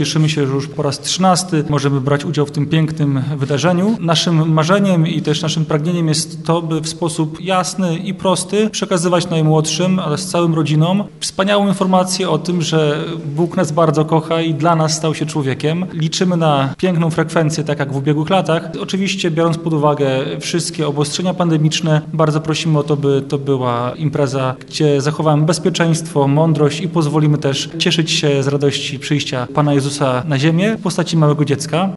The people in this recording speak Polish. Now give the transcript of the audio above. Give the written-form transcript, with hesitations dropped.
cieszymy się, że już po raz 13 możemy brać udział w tym pięknym wydarzeniu. Naszym marzeniem i też naszym pragnieniem jest to, by w sposób jasny i prosty przekazywać najmłodszym, ale z całym rodzinom, wspaniałą informację o tym, że Bóg nas bardzo kocha i dla nas stał się człowiekiem. Liczymy na piękną frekwencję, tak jak w ubiegłych latach. Oczywiście biorąc pod uwagę wszystkie obostrzenia pandemiczne, bardzo prosimy o to, by to była impreza, gdzie zachowamy bezpieczeństwo, mądrość i pozwolimy też cieszyć się z radości przyjścia Pana Jezusa na ziemię w postaci małego dziecka.